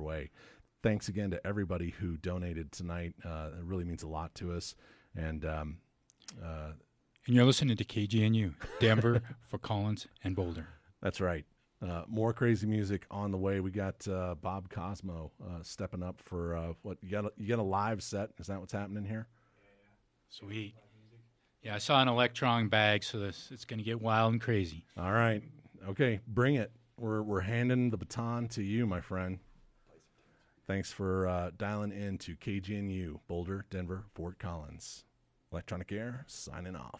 way. Thanks again to everybody who donated tonight. It really means a lot to us. And you're listening to KGNU, Denver, Fort Collins, and Boulder. That's right. More crazy music on the way. We got Bob Cosmo stepping up for what you got a live set. Is that what's happening here? Sweet. Yeah, I saw an Electron bag, so it's going to get wild and crazy. All right. Okay, bring it. We're handing the baton to you, my friend. Thanks for dialing in to KGNU, Boulder, Denver, Fort Collins. Electronic Air signing off.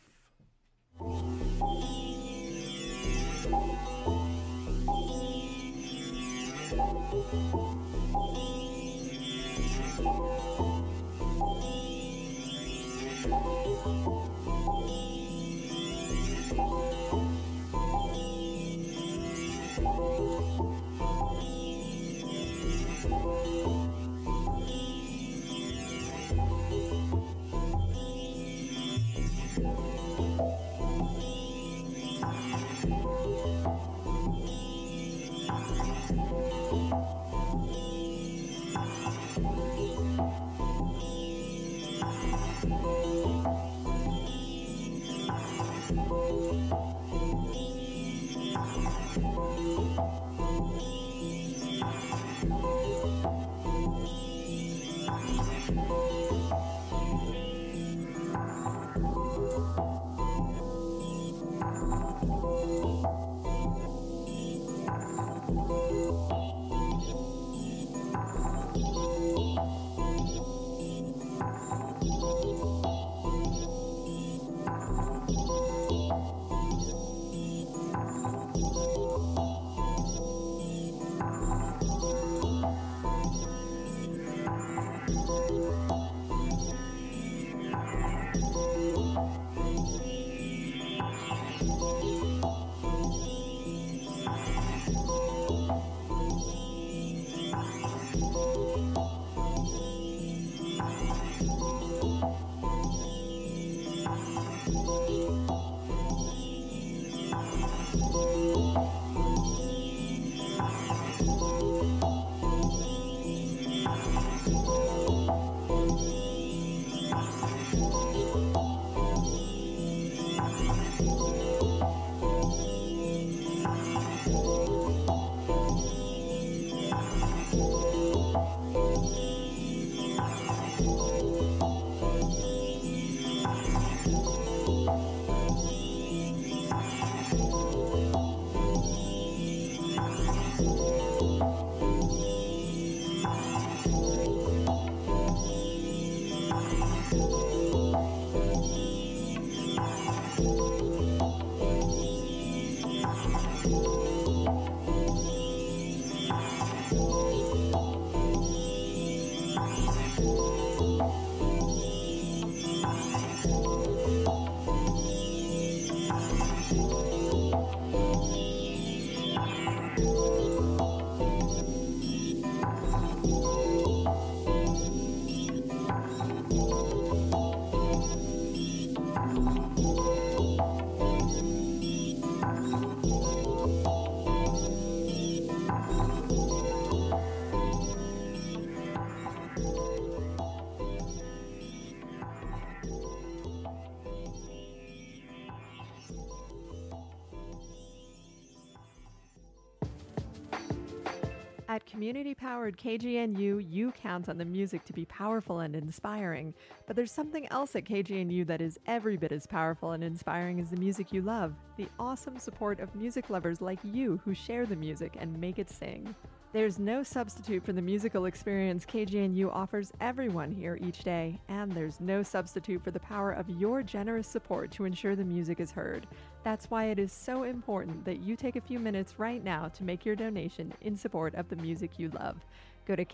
At community-powered KGNU, you count on the music to be powerful and inspiring. But there's something else at KGNU that is every bit as powerful and inspiring as the music you love. The awesome support of music lovers like you who share the music and make it sing. There's no substitute for the musical experience KGNU offers everyone here each day, and there's no substitute for the power of your generous support to ensure the music is heard. That's why it is so important that you take a few minutes right now to make your donation in support of the music you love. Go to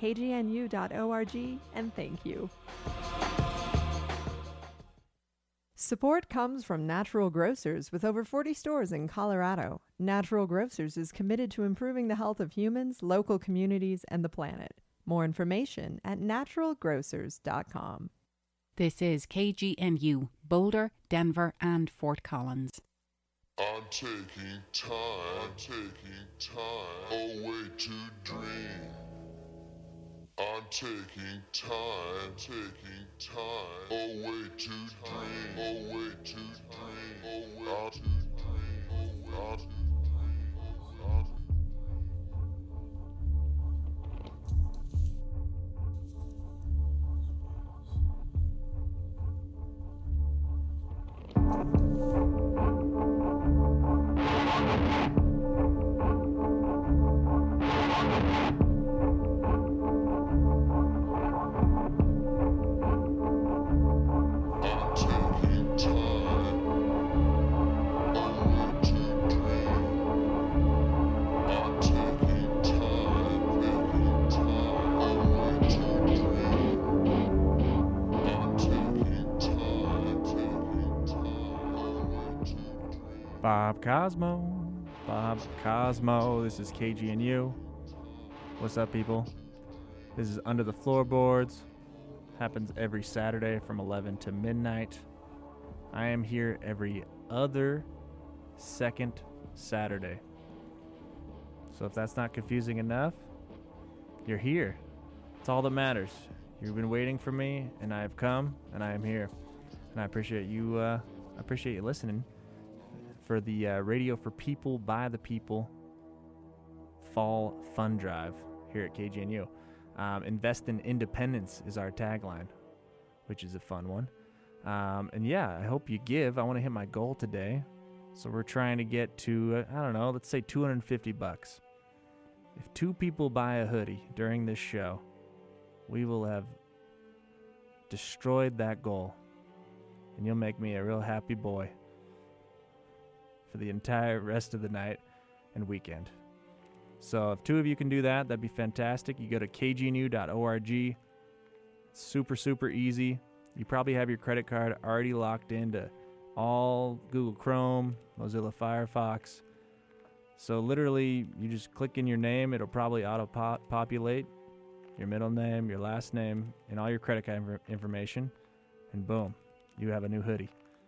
kgnu.org and thank you. Support comes from Natural Grocers with over 40 stores in Colorado. Natural Grocers is committed to improving the health of humans, local communities, and the planet. More information at naturalgrocers.com. This is KGNU, Boulder, Denver, and Fort Collins. I'm taking time away to dream. taking time away to dream, away to dream, away to dream, away to dream. Bob Cosmo. This is KGNU. What's up, people? This is Under the Floorboards. Happens every Saturday from 11 to midnight. I am here every other second Saturday. So if that's not confusing enough, you're here. It's all that matters. You've been waiting for me, and I have come, and I am here. And I appreciate you. I appreciate you listening for the Radio for People by the People Fall Fun Drive here at KGNU. Invest in Independence is our tagline, which is a fun one. And yeah, I hope you give. I want to hit my goal today. So we're trying to get to, I don't know, let's say $250. If 2 people buy a hoodie during this show, we will have destroyed that goal. And you'll make me a real happy boy for the entire rest of the night and weekend. So if 2 of you can do that, that'd be fantastic. You go to kgnu.org. Super, super easy. You probably have your credit card already locked into all Google Chrome, Mozilla Firefox. So literally, you just click in your name. It'll probably auto-populate your middle name, your last name, and all your credit card information. And boom, you have a new hoodie.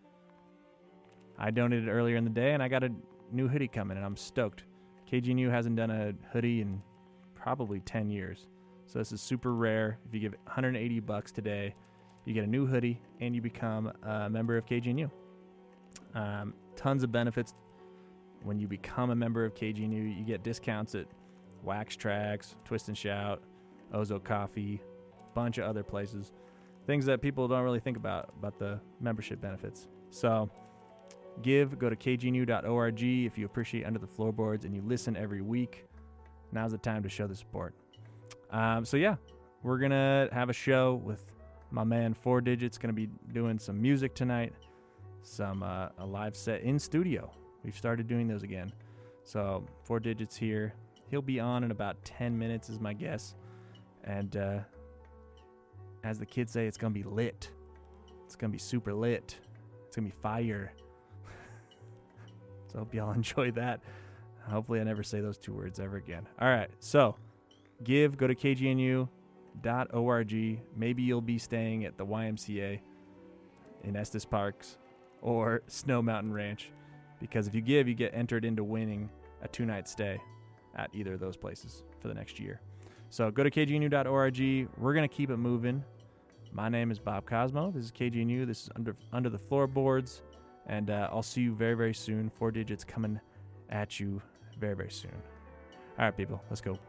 I donated earlier in the day, and I got a new hoodie coming, and I'm stoked. KGNU hasn't done a hoodie in probably 10 years. So this is super rare. If you give $180 today, you get a new hoodie, and you become a member of KGNU. Tons of benefits when you become a member of KGNU. You get discounts at Wax Tracks, Twist and Shout, Ozo Coffee, bunch of other places. Things that people don't really think about the membership benefits. So go to kgnu.org if you appreciate Under the Floorboards and you listen every week. Now's the time to show the support. So yeah, we're going to have a show with my man 4 Digits. Going to be doing some music tonight, a live set in studio. We've started doing those again. So 4 Digits here. He'll be on in about 10 minutes is my guess. And as the kids say, it's going to be lit. It's going to be super lit. It's going to be fire. So I hope y'all enjoy that. Hopefully I never say those 2 words ever again. All right, so go to kgnu.org. Maybe you'll be staying at the YMCA in Estes Parks or Snow Mountain Ranch, because if you give, you get entered into winning a 2-night stay at either of those places for the next year. So go to kgnu.org. We're going to keep it moving. My name is Bob Cosmo. This is KGNU. This is Under the Floorboards. And I'll see you very, very soon. 4 Digits coming at you very, very soon. All right, people, let's go.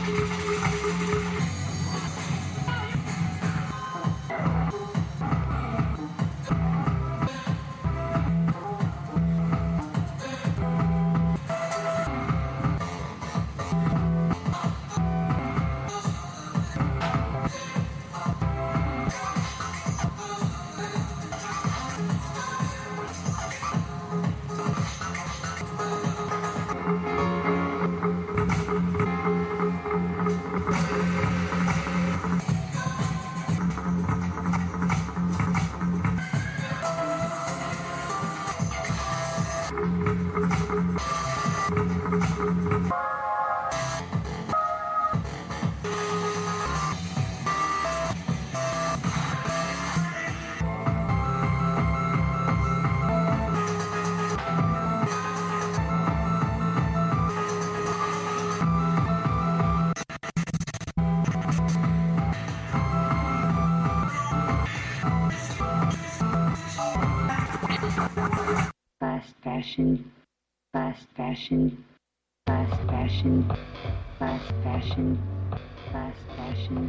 Fast fashion, fast fashion, fast fashion, fast fashion, fast fashion.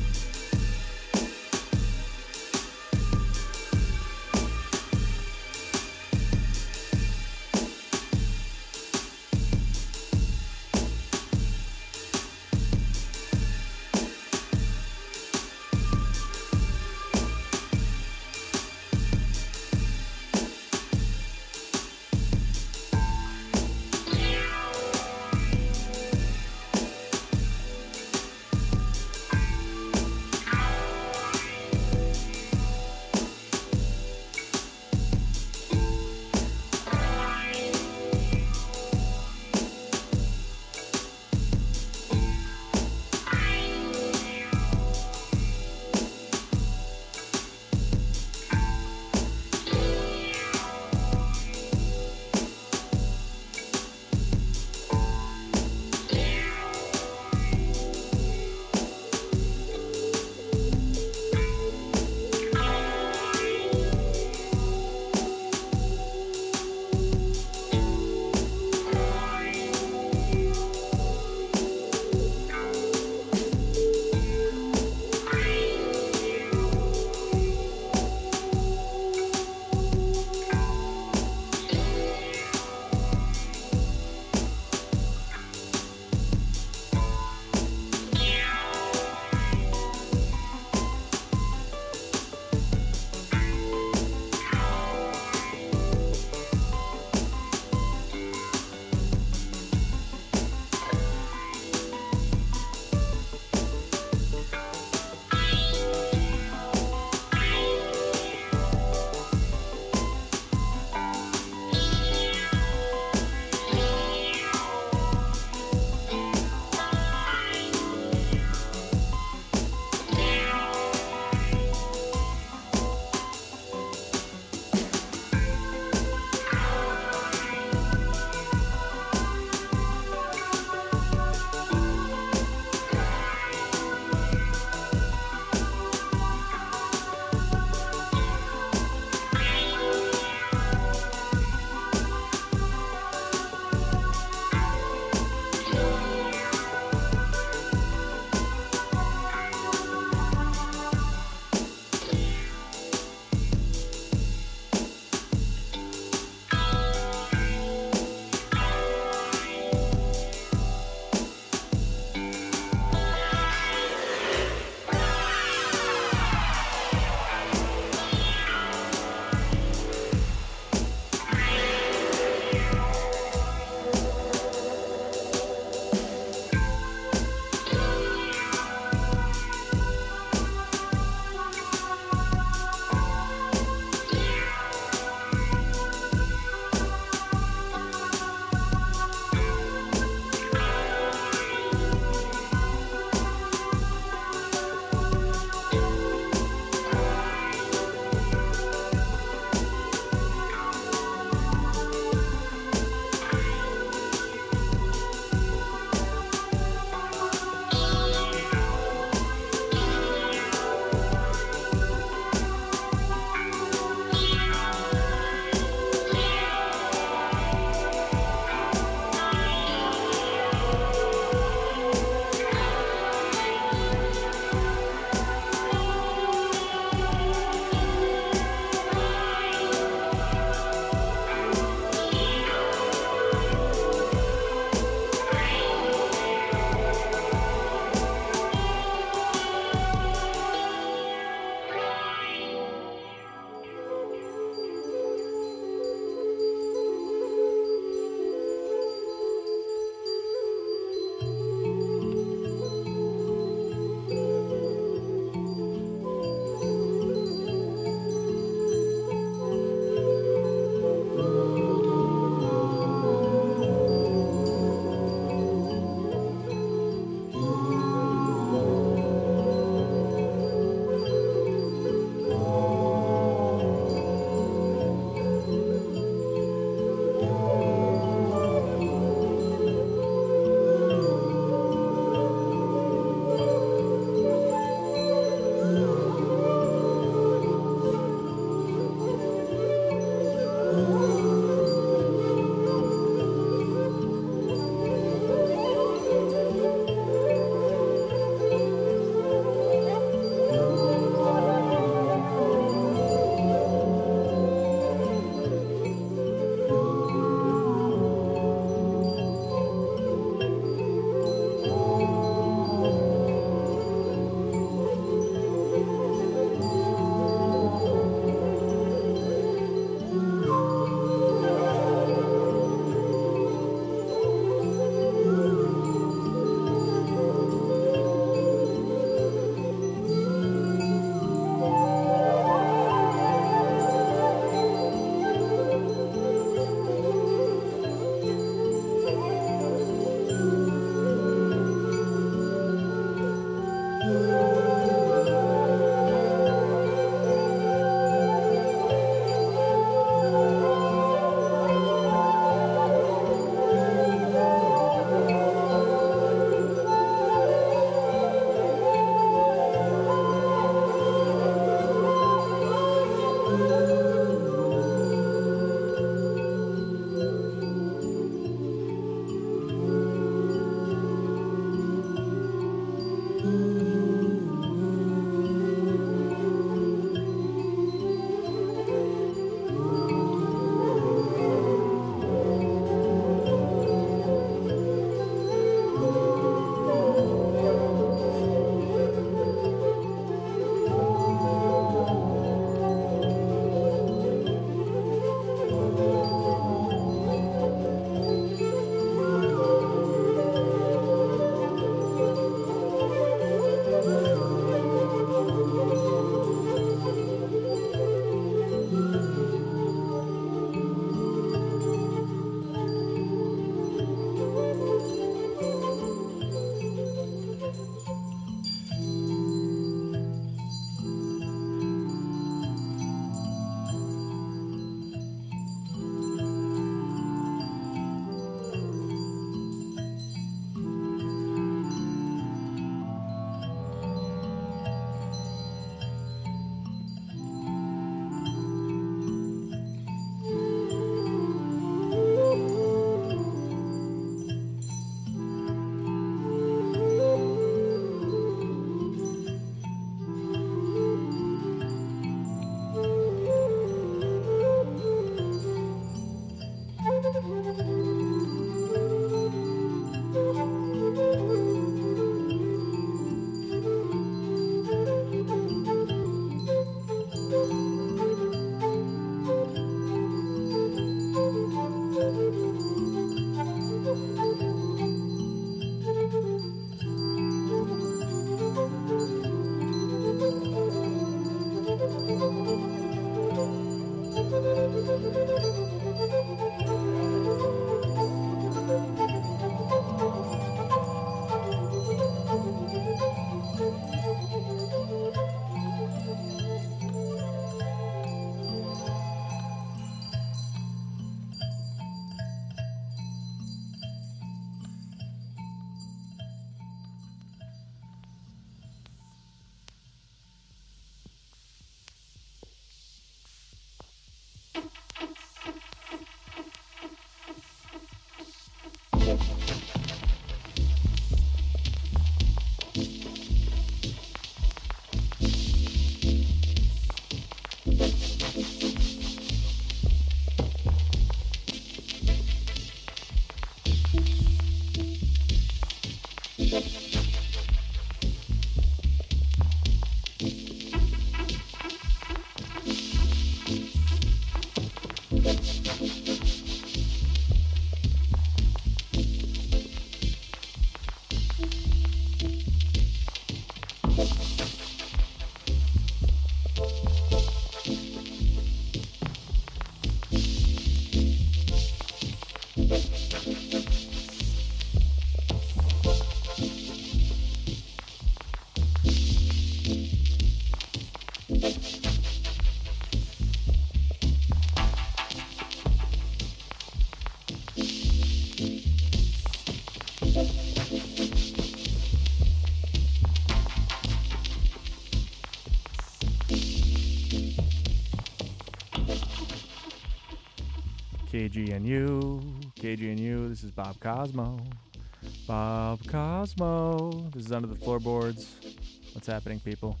KGNU, this is Bob Cosmo. Bob Cosmo. This is Under the Floorboards. What's happening, people?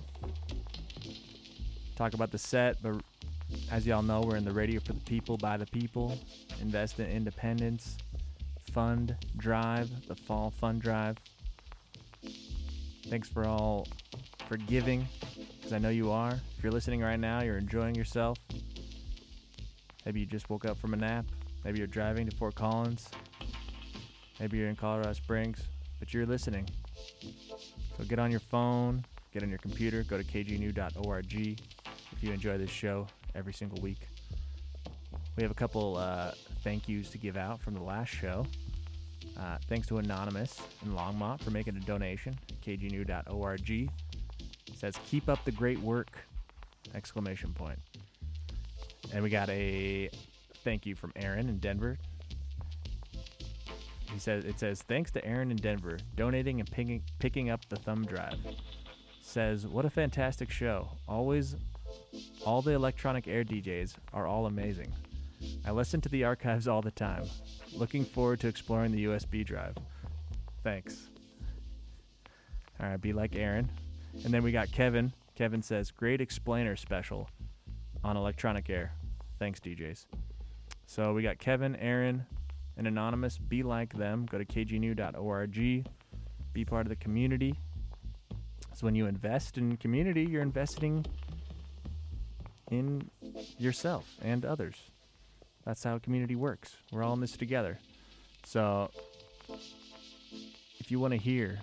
Talk about the set, but as y'all know, we're in the radio for the people, by the people. Invest in independence. Fund drive, the fall fund drive. Thanks for giving, because I know you are. If you're listening right now, you're enjoying yourself. Maybe you just woke up from a nap. Maybe you're driving to Fort Collins. Maybe you're in Colorado Springs, but you're listening. So get on your phone, get on your computer, go to kgnu.org if you enjoy this show every single week. We have a couple thank yous to give out from the last show. Thanks to Anonymous in Longmont for making a donation at kgnu.org. It says, "Keep up the great work!" ! And we got a thank you from Aaron in Denver. It says, "Thanks to Aaron in Denver, donating and picking up the thumb drive." Says, "What a fantastic show. All the electronic air DJs are all amazing. I listen to the archives all the time. Looking forward to exploring the USB drive. Thanks." All right, be like Aaron. And then we got Kevin. Kevin says, "Great explainer special on electronic air. Thanks, DJs." So we got Kevin, Aaron, and Anonymous. Be like them. Go to kgnu.org. Be part of the community. So when you invest in community, you're investing in yourself and others. That's how community works. We're all in this together. So if you want to hear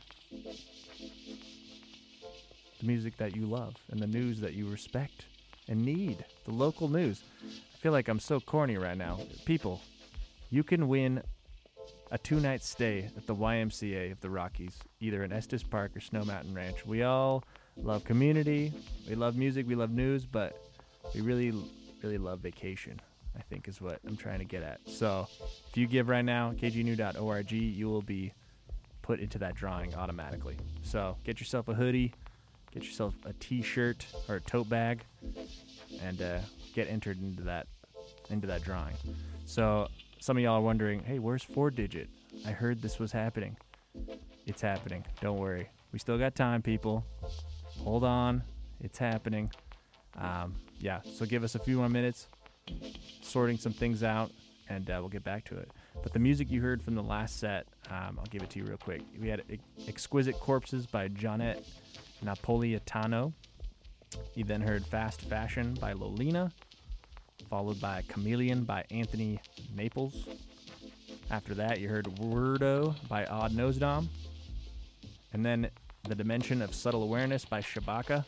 the music that you love and the news that you respect and need, the local news. I feel like I'm so corny right now. People, you can win a 2-night stay at the YMCA of the Rockies, either in Estes Park or Snow Mountain Ranch. We all love community, we love music, we love news, but we really, really love vacation, I think is what I'm trying to get at. So if you give right now, kgnu.org, you will be put into that drawing automatically. So get yourself a hoodie, get yourself a t-shirt or a tote bag, and get entered into that drawing. So some of y'all are wondering, hey, where's 4Digit? I heard this was happening. It's happening. Don't worry. We still got time, people. Hold on. It's happening. So give us a few more minutes, sorting some things out, and we'll get back to it. But the music you heard from the last set, I'll give it to you real quick. We had Exquisite Corpses by Jonette Napolitano. You then heard Fast Fashion by Lolina, followed by Chameleon by Anthony Naples. After that, you heard Wordo by Odd Nosedom. And then The Dimension of Subtle Awareness by Shabaka.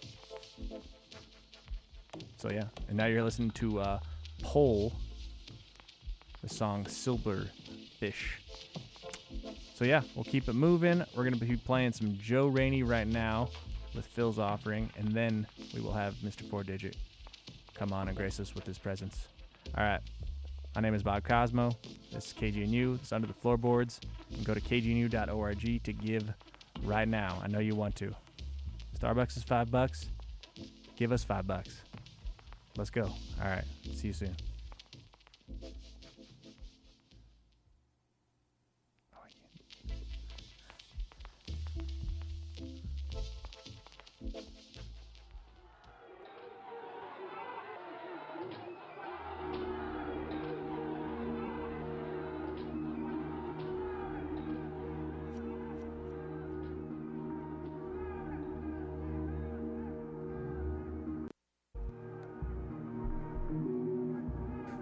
So yeah, and now you're listening to Pole, the song Silverfish. So yeah, we'll keep it moving. We're going to be playing some Joe Rainey right now with Phil's offering, and then we will have Mr. 4Digit come on and grace us with his presence. All right, my name is Bob Cosmo. This is KGNU. It's Under the Floorboards. You can go to kgnu.org to give right now. I know you want to. Starbucks is $5. Give us $5. Let's go. All right, see you soon.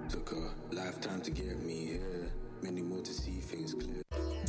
Took a lifetime to get me here, many more to see things clear.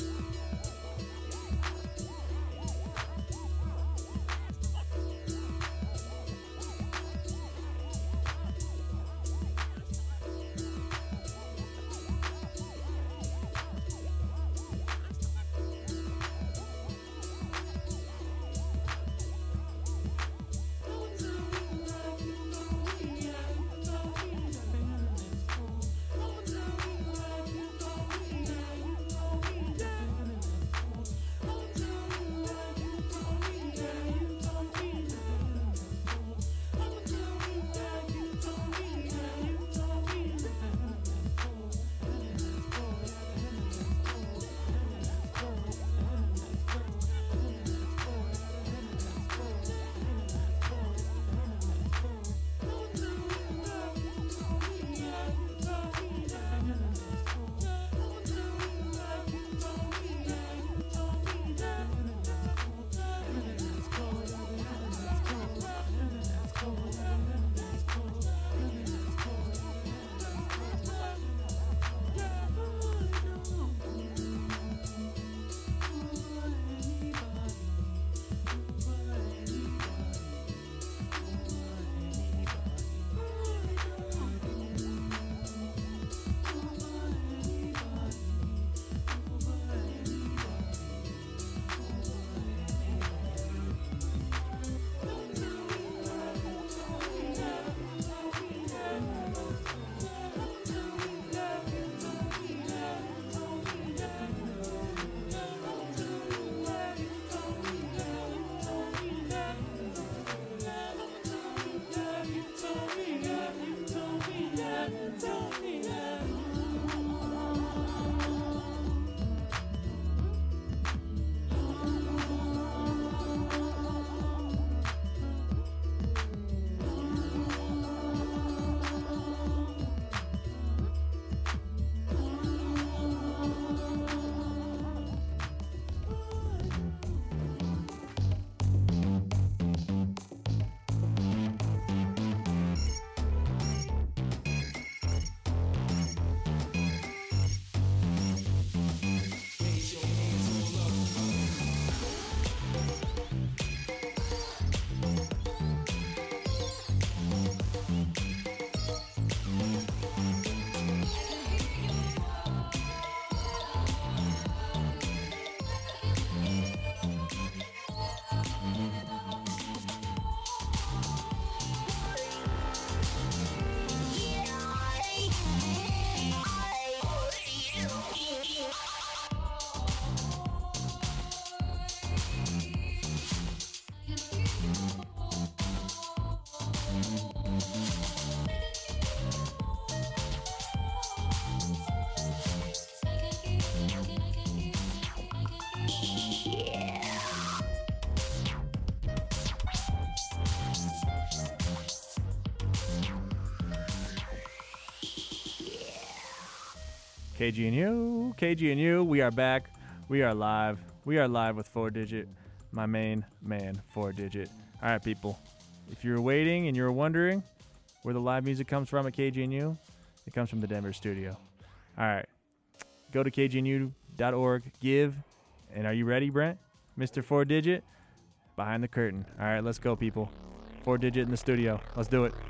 KGNU, we are back. We are live. We are live with 4Digit, my main man, 4Digit. All right, people. If you're waiting and you're wondering where the live music comes from at KGNU, it comes from the Denver studio. All right. Go to kgnu.org, give, and are you ready, Brent? Mr. 4Digit, behind the curtain. All right, let's go, people. 4Digit in the studio. Let's do it.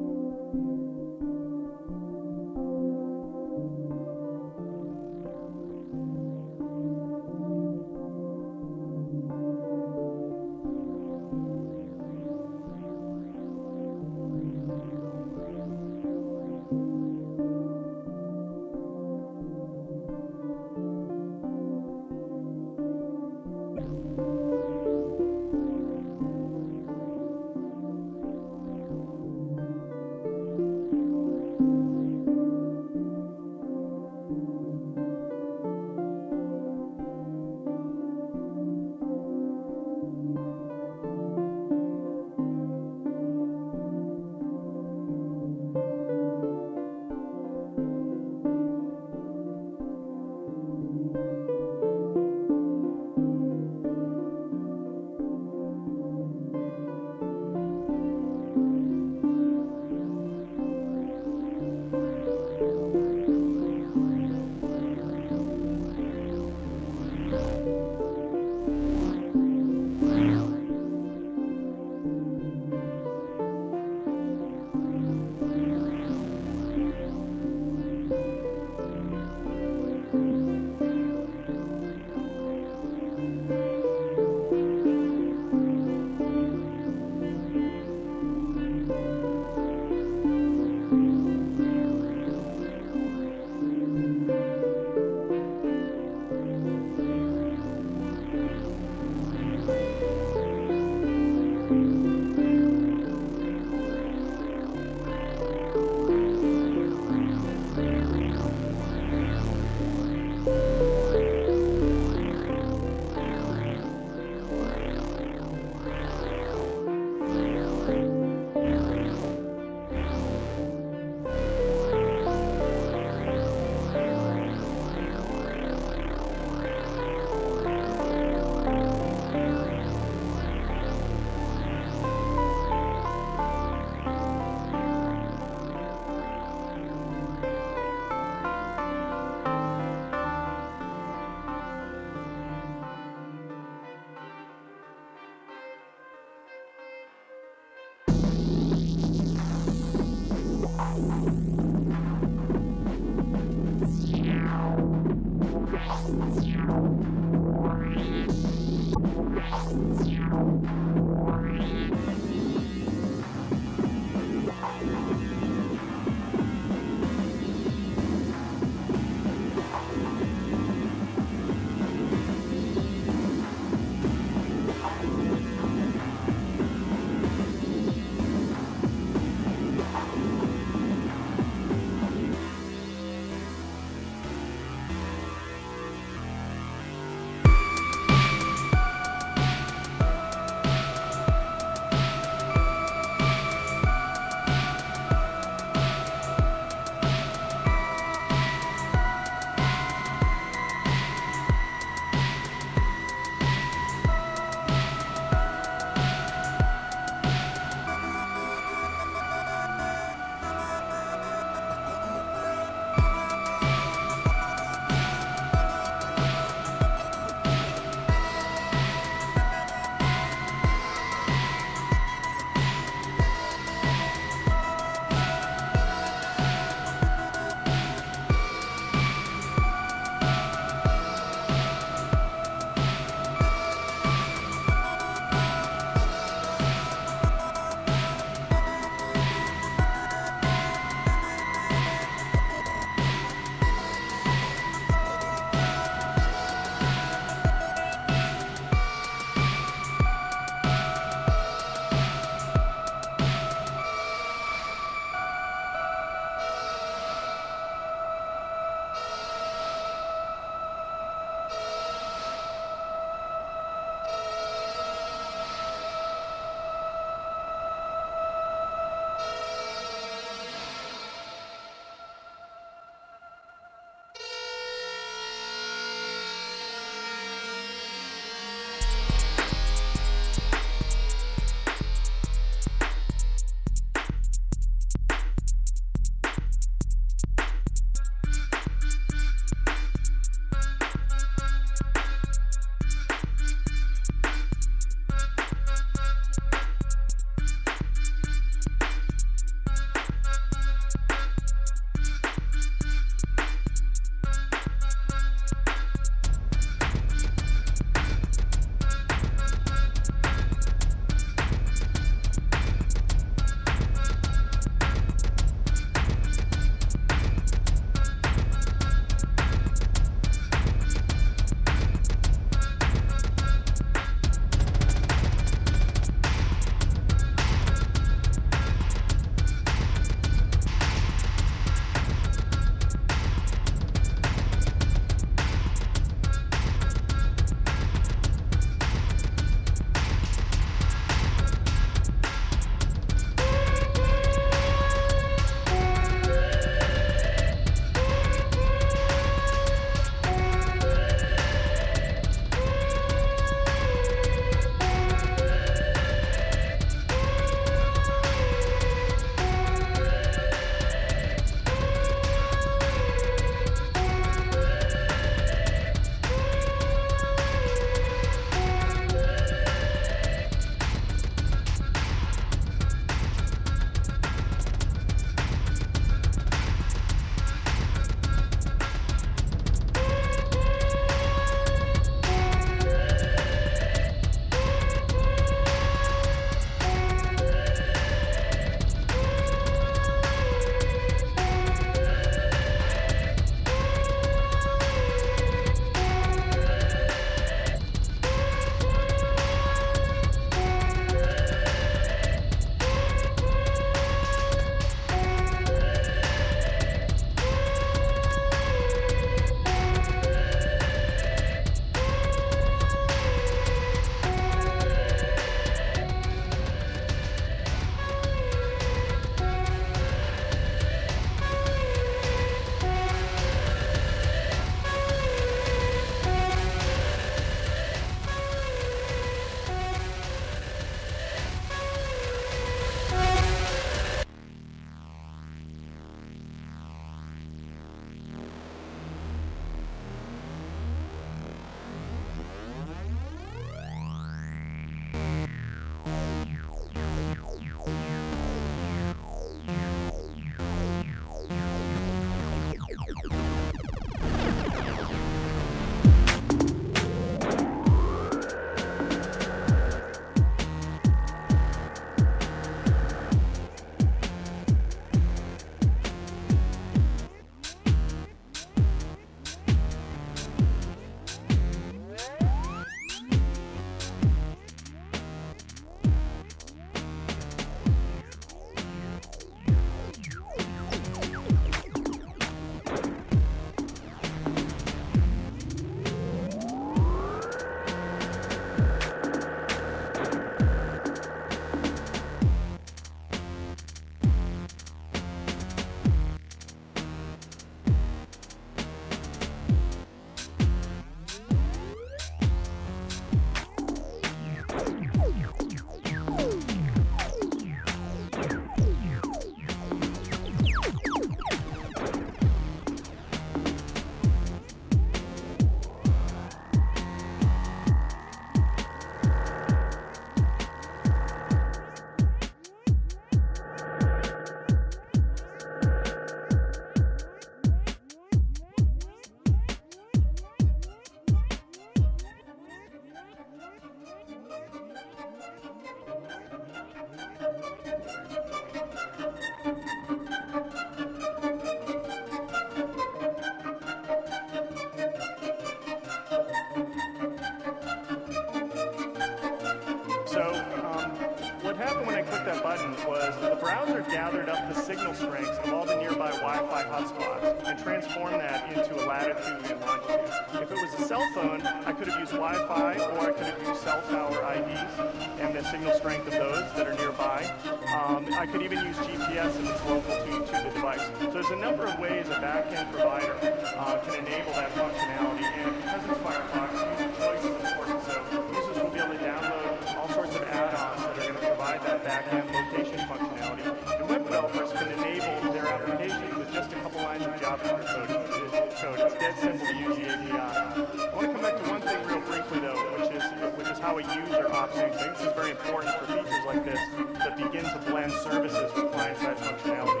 button was the browser gathered up the signal strengths of all the nearby Wi-Fi hotspots and transformed that into a latitude and longitude. If it was a cell phone, I could have used Wi-Fi, or I could have used cell tower IDs and the signal strength of those that are nearby. I could even use GPS if it's local to the device. So there's a number of ways a back-end provider can enable that functionality, and because it's Firefox, user choice is important. So users will be able to download all sorts of add-ons that are going to provide that back-end location functionality. And web developers can enable their applications with just a couple lines of JavaScript code. It's dead simple to use the API. I want to come back to one thing real briefly, though, which is how a user opts things. I think this is very important for features like this that begin to blend services with client-side functionality.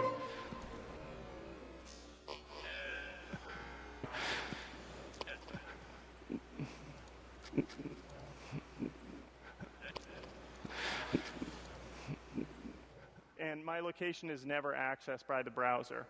And my location is never accessed by the browser.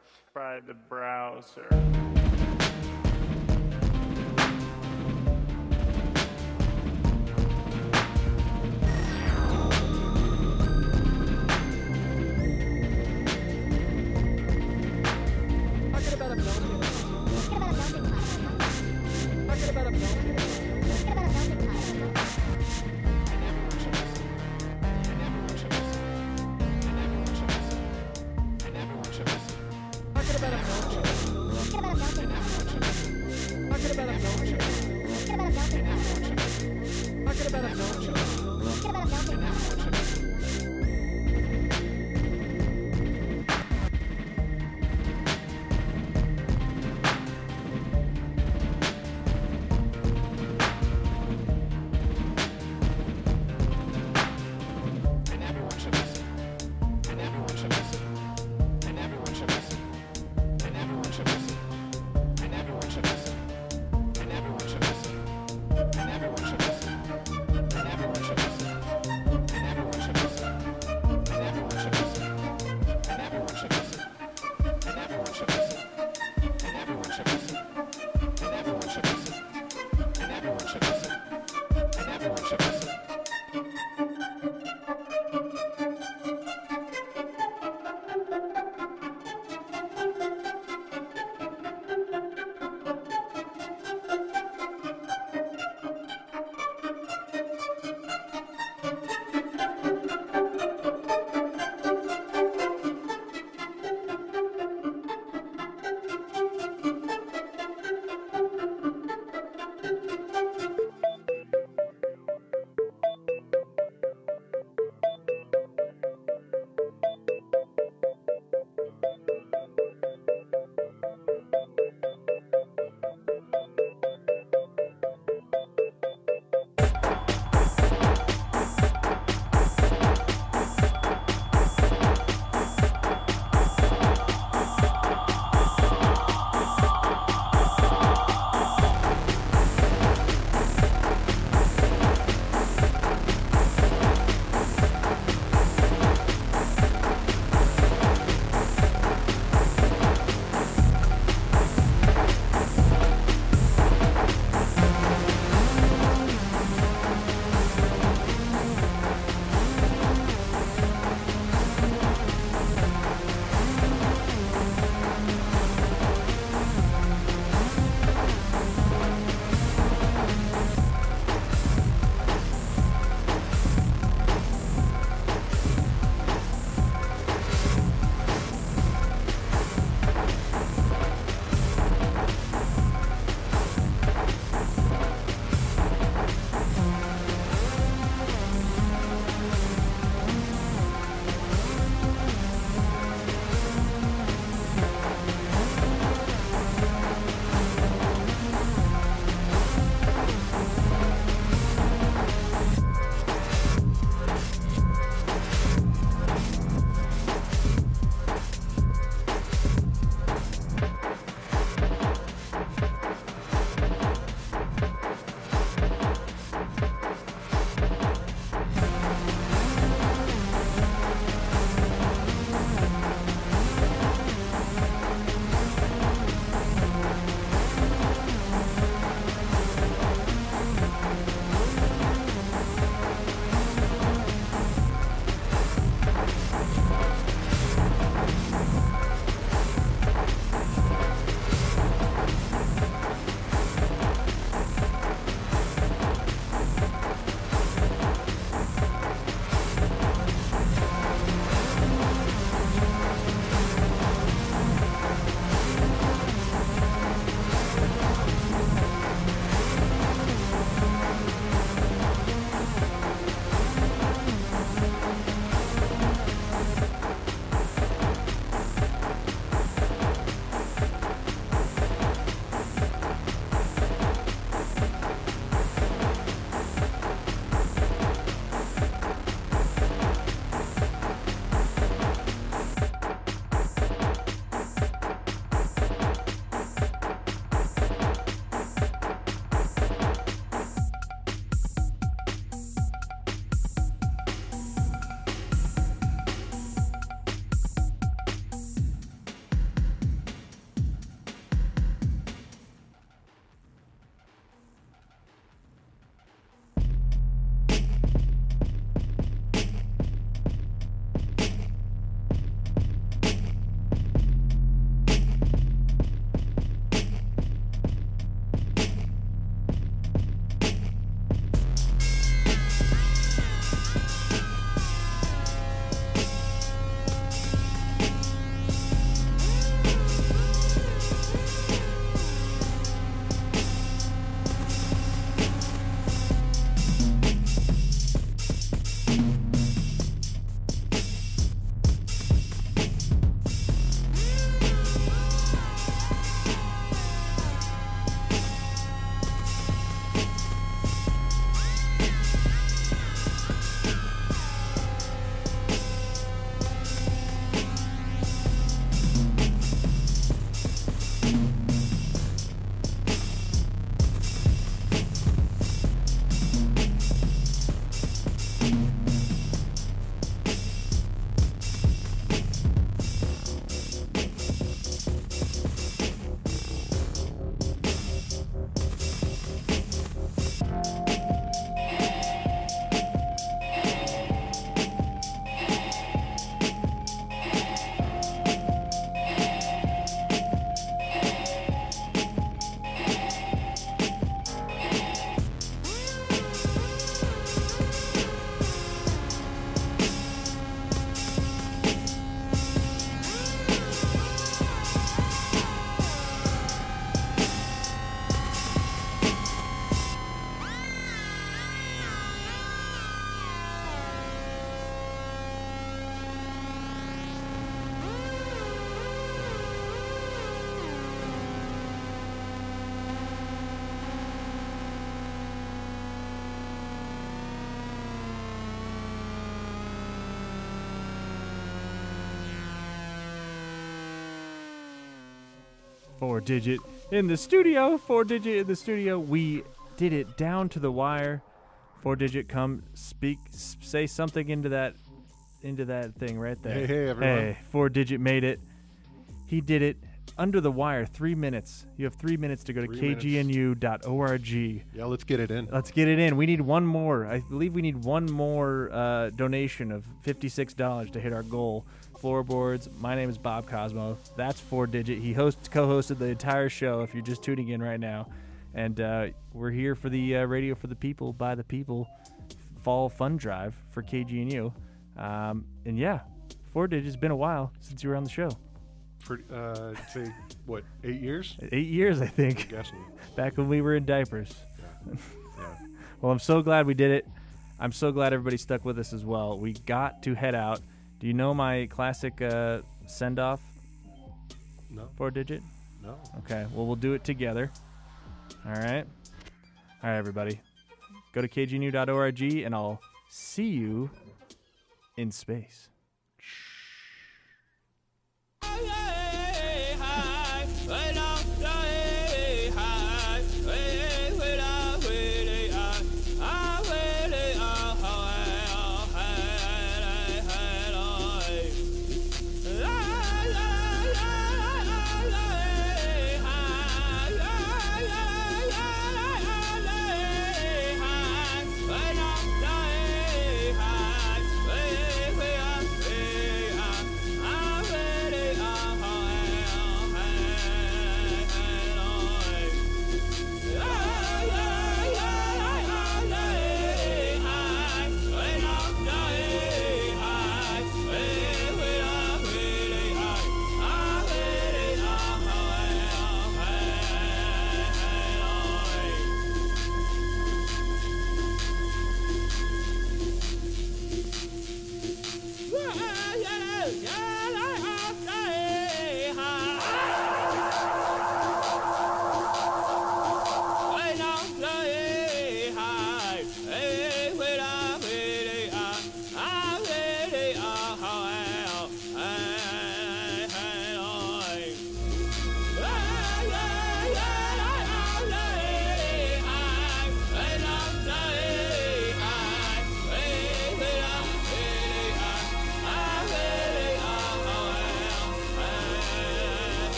Four Digit in the studio. 4 Digit in the studio. We did it down to the wire. 4 Digit, come speak, say something into that thing right there. Hey, everyone. Hey, 4 Digit made it. He did it under the wire. 3 minutes. You have 3 minutes to go to 3 minutes. kgnu.org. Yeah, let's get it in. Let's get it in. We need one more. I believe we need one more donation of $56 to hit our goal. Floorboards. My name is Bob Cosmo. That's 4 Digit. He co-hosted the entire show if you're just tuning in right now. And we're here for the Radio for the People, by the People Fall Fun Drive for KGNU. And yeah, 4 Digit, it's been a while since you were on the show. Say, what, 8 years? 8 years, I think. I'm guessing. Back when we were in diapers. Yeah. Well, I'm so glad we did it. I'm so glad everybody stuck with us as well. We got to head out. Do you know my classic send-off? No. 4 Digit? No. Okay, well, we'll do it together. All right? All right, everybody. Go to kgnu.org, and I'll see you in space.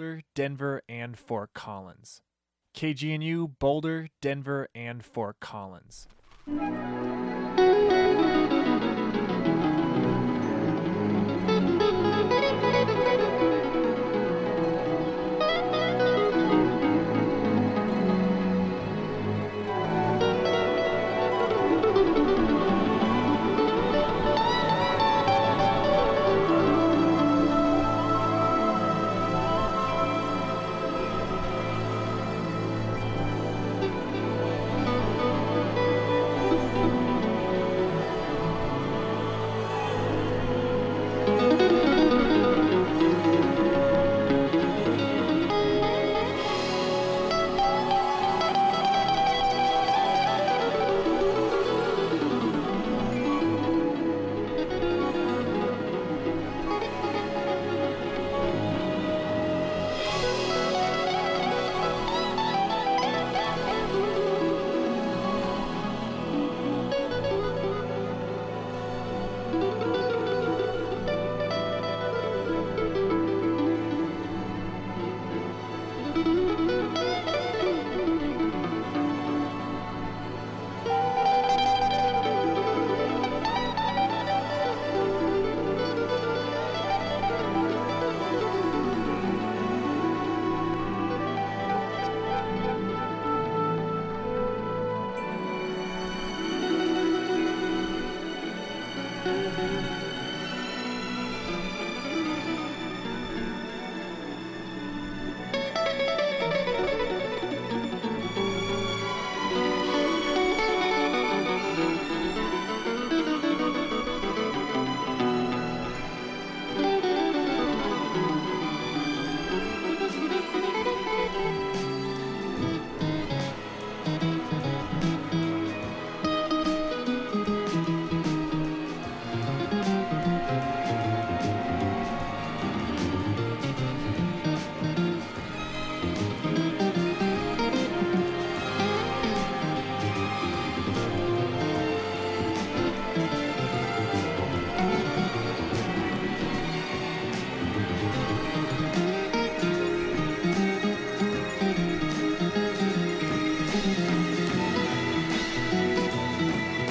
Boulder, Denver, and Fort Collins. KGNU, Boulder, Denver, and Fort Collins.